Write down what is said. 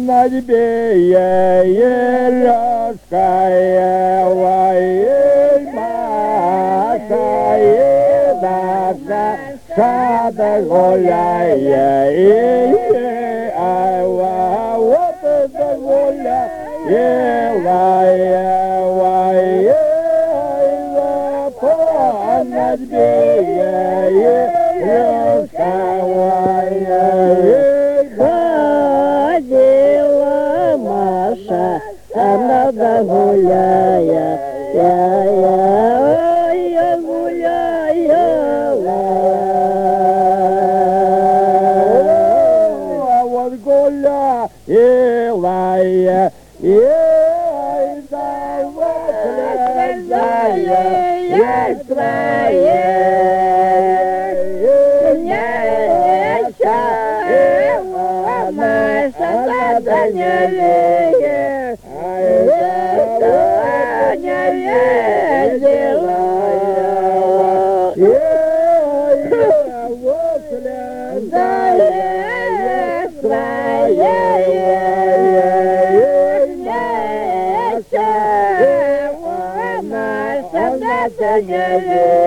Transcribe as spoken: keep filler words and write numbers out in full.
над бережкой, ой, Маша, наша сад гуляет, ай, вот это гуляет, над ходила Маша, она гуляя, я, я, я гуляя, а вот гуляя, и да вот лезая, есть твоя. Да не видишь, что не видела я, вот лезая своей, нечего, наша, да не видишь.